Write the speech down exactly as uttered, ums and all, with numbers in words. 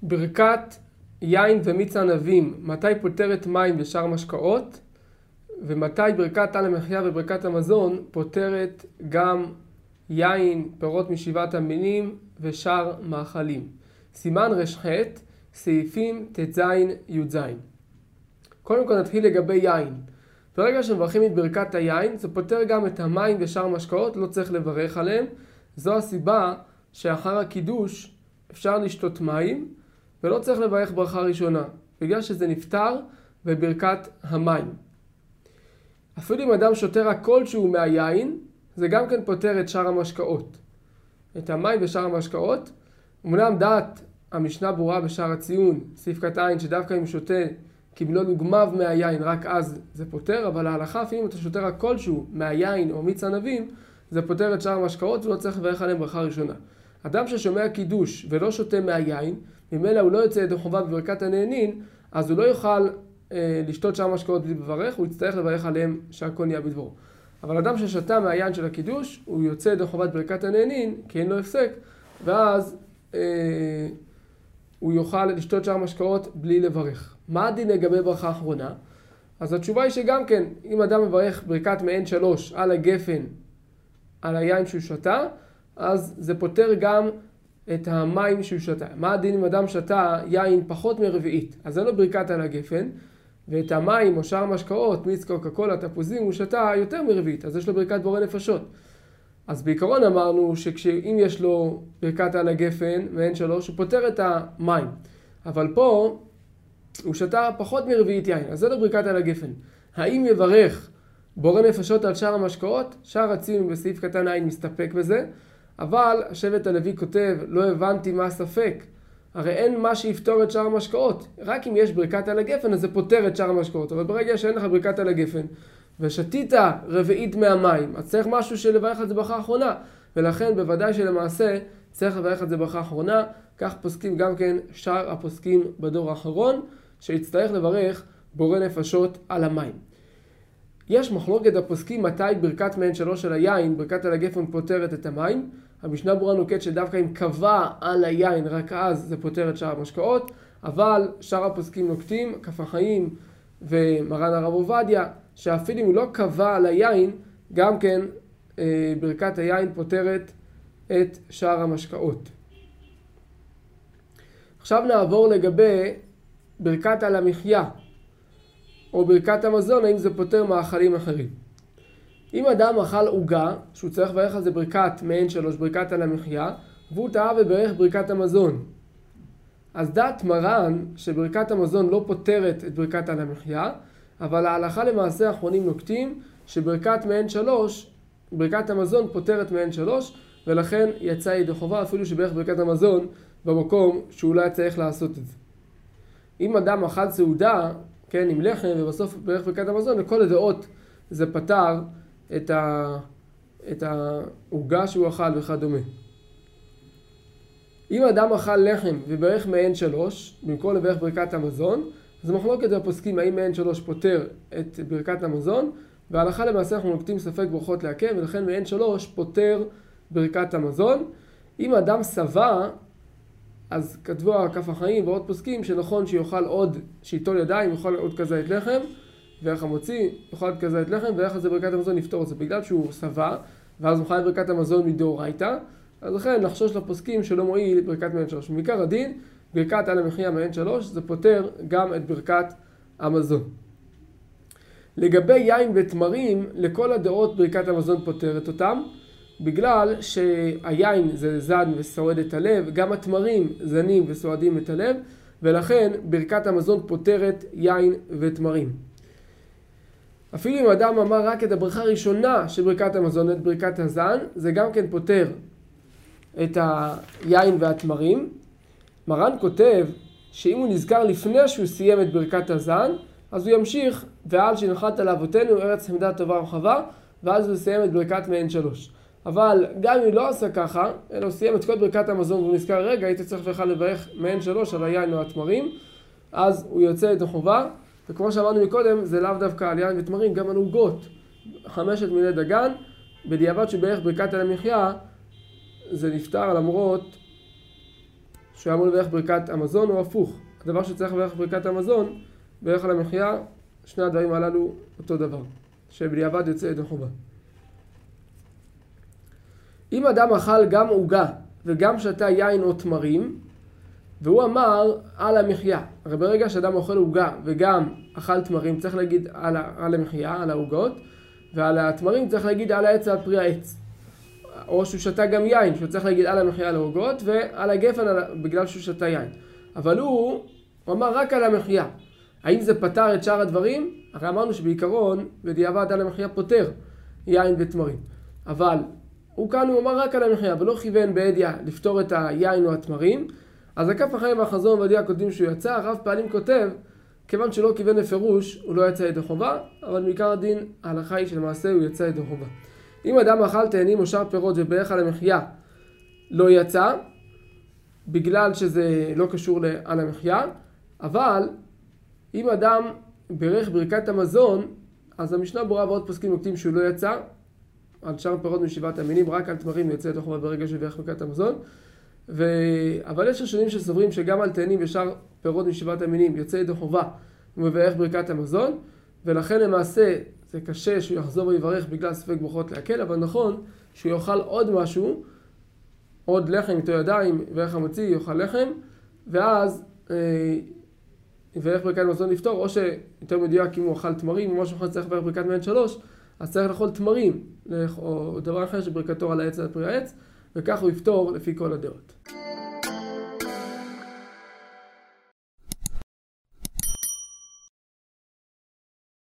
ברכת יין ומיץ ענבים, מתי פותרת מים ושאר משקאות, ומתי ברכת על המחיה וברכת המזון פותרת גם יין, פירות משבעת המינים ושאר מאכלים. סימן ר"ח, סעיפים ט"ז י"ז. קודם כל נתחיל לגבי יין. ברגע שמברכים את ברכת היין, זה פותר גם את המים ושאר משקאות, לא צריך לברך עליהם. זו הסיבה שאחר הקידוש אפשר לשתות מים, ולא צריך לברך ברכה ראשונה, בגלל שזה נפטר בברכת המים. אפילו אם אדם שותה רק כלשהו מהיין, זה גם כן פותר את שאר המשקאות. את המים ושאר המשקאות. אמנם דעת המשנה ברורה בשער הציון, סעיף קטן, שדווקא אם שותה קיבלו לוגמיו מהיין, רק אז זה פותר, אבל ההלכה, אפילו אם אתה שותה רק כלשהו מהיין או מיץ ענבים, זה פותר את שאר המשקאות ולא צריך לברך עליהם ברכה ראשונה. אדם ששומע קידוש ולא שותה מהיין, ממילא הוא לא יוצא ידי חובה בברכת הנהנין, אז הוא לא יוכל אה, לשתות שאר משקאות בלי לברך, הוא יצטרך לברך עליהם שהכל נהיה בדברו. אבל אדם ששתה מהיין של הקידוש, הוא יוצא ידי חובת ברכת הנהנין, כי אין לו הפסק, ואז אה, הוא יוכל לשתות שאר משקאות בלי לברך. מה הדין לגבי ברכה האחרונה? אז התשובה היא שגם כן, אם אדם מברך ברכת מעין שלוש על הגפן, על היין שהוא שתה, אז זה פותר גם את המים שהוא שתה. מה הדין אם אדם שתה יין פחות מרביעית? אז אין לו ברכת על הגפן, ואת המים או שאר משקאות, מיץ, קוקה קולה, תפוזים, הוא שתה יותר מרביעית, אז יש לו ברכת בורא נפשות. אז בעיקרון אמרנו שאם יש לו ברכת על הגפן מעין שלוש, הוא פותר את המים. אבל פה הוא שתה פחות מרביעית יין, אז זה לא ברכת על הגפן. האם יברך בורא נפשות על שאר המשקאות? שער הציון בסעיף קטן עין מסתפק בזה, אבל שבט הלוי כותב, לא הבנתי מה הספק. הרי אין מה שיפתור את שאר המשקאות. רק אם יש ברכת על הגפן, אז זה פותר את שאר המשקאות. אבל ברגע שאין לך ברכת על הגפן, ושתית רביעית מהמים, אז צריך משהו שלברך על זה ברכה האחרונה. ולכן בוודאי שלמעשה צריך לברך על זה ברכה האחרונה. כך פוסקים גם כן שאר הפוסקים בדור האחרון, שיצטרך לברך בורא נפשות על המים. יש מחלוקת הפוסקים מתי ברכת מעין שלוש של היין, ברכת על הגפן פותרת את המים. המשנה ברורה נוקט שדווקא אם קבע על היין, רק אז זה פותר את שאר המשקאות, אבל שאר הפוסקים נוקטים, כף החיים ומרן הרב עובדיה, שאפילו אם הוא לא קבע על היין, גם כן אה, ברכת היין פותרת את שאר המשקאות. עכשיו נעבור לגבי ברכת על המחיה, או ברכת המזון, האם זה פותר מאכלים אחרים. אם אדם אכל עוגה, שהוא צריך לברך על זה ברכת מעין שלוש, ברכת על המחיה, והוא טעה וברך ברכת המזון. אז דעת מרן שברכת המזון לא פותרת את ברכת על המחיה, אבל ההלכה למעשה האחרונים נוקטים שברכת מעין שלוש, ברכת המזון פותרת מעין שלוש, ולכן יצא ידי חובה אפילו שברך ברכת המזון במקום שאולי צריך לעשות את זה. אם אדם אכל סעודה, כן, עם לחם, ובסוף ברך ברכת המזון, לכל הדעות זה פתר את ה את העוגה שהוא אכל וכדומה. אם אדם אכל לחם וברך מעין שלוש, במקום לברך ברכת המזון, אז מחלוקת הפוסקים האם מעין שלוש פותר את ברכת המזון, וההלכה למעשה אנחנו נוקטים ספק ברכות לעכב, ולכן מעין שלוש פותר ברכת המזון. אם אדם שבע, אז כתבו כף החיים ועוד פוסקים שנכון שיאכל עוד, שיטול ידיים, יאכל עוד כזית לחם, ואיך המוציא, יאכל עוד כזית לחם, ואיך זה ברכת המזון נפתור את זה. בגלל שהוא שבע, ואז הוא חי ברכת המזון מדאורייתא, אז לכן נחשוש לפוסקים שלא מועיל ברכת מעין שלוש. מעיקר הדין, ברכת על המחיה מעין שלוש, זה פותר גם את ברכת המזון. לגבי יין ותמרים, לכל הדעות ברכת המזון פותרת אותם, בגלל שהיין זה זן וסועד את הלב, גם התמרים זנים וסועדים את הלב, ולכן ברכת המזון פותרת יין ותמרים. אפילו אם אדם אמר רק את הברכה הראשונה של ברכת המזון, את ברכת הזן, זה גם כן פותר את היין והתמרים. מרן כותב שאם הוא נזכר לפני שהוא סיים את ברכת הזן, אז הוא ימשיך, ועל שנחת על אבותינו ארץ חמדה טובה ורחבה, ואז הוא יסיים את ברכת מעין שלוש. אבל גם אם הוא לא עשה ככה, אלא הוא סיים את כל ברכת המזון והוא נזכר רגע, הייתי צריך בכלל לברך מעין שלוש על היין או התמרים, אז הוא יוצא את החובה, וכמו שאמרנו מקודם, זה לאו דווקא על יין ותמרים, גם על עוגות. חמשת מיני דגן, בדיעבד שבערך ברכת על המחיה, זה נפטר למרות שהוא היה אמור לברך ברכת המזון, הוא הפוך. הדבר שצריך לברך ברכת המזון, ברך על המחיה, שני הדברים הללו אותו דבר, שבדיעבד יוצא ידי חובה. אם אדם אכל גם עוגה וגם שתה יין או תמרים, והוא אמר על המחיה, הרי ברגע שאדם אוכל עוגה וגם אכל תמרים, צריך להגיד על, על המחיה, על העוגות, ועל התמרים צריך להגיד על העץ ועל פרי העץ. או שהוא שתה גם יין, שהוא צריך להגיד על המחיה על העוגות, ועל הגפן על, בגלל שהוא שתה יין. אבל הוא, הוא אמר רק על המחיה. האם זה פתר את שאר הדברים? הרי אמרנו שבעיקרון, בדיעבד על המחיה פותר יין ותמרים. אבל הוא כאן הוא אמר רק על המחיה, ולא כיוון בעדיה לפתור את היין או התמרים. אז הכף החיים והחזון ועדיה כותבים שהוא יצא, הרב פעלים כותב, כיוון שלא כיוון לפירוש, הוא לא יצא ידי חובה, אבל מעיקר הדין, ההלכה היא שלמעשה הוא יצא ידי חובה. אם אדם אכל תאנים או שאר פירות וברך על המחיה, לא יצא, בגלל שזה לא קשור על המחיה, אבל אם אדם ברך ברכת המזון, אז המשנה ברורה ועוד פסקים נוקטים שהוא לא יצא, על שאר פירות משבעת המינים, רק על תמרים יוצא ידי חובה ברגע שברך ברכת המזון. ו... אבל יש ראשונים שסוברים שגם על תאנים ושאר פירות משבעת המינים יוצא ידי חובה ומברך ברכת המזון, ולכן למעשה זה קשה שהוא יחזור ויברך בגלל ספק ברכות להקל, אבל נכון שהוא יאכל עוד משהו, עוד לחם איתו ידיים, ואיך המוציא יאכל לחם, ואז אה, יברך ברכת המזון לפתור, או שיותר מדויק אם הוא אכל תמרים, או משהו אחד צריך לברך ברכת מעין שלוש, אז צריך לאכול תמרים, או דבר אחר שברכתו על העץ על פרי העץ, וכך הוא יפתור לפי כל הדעות.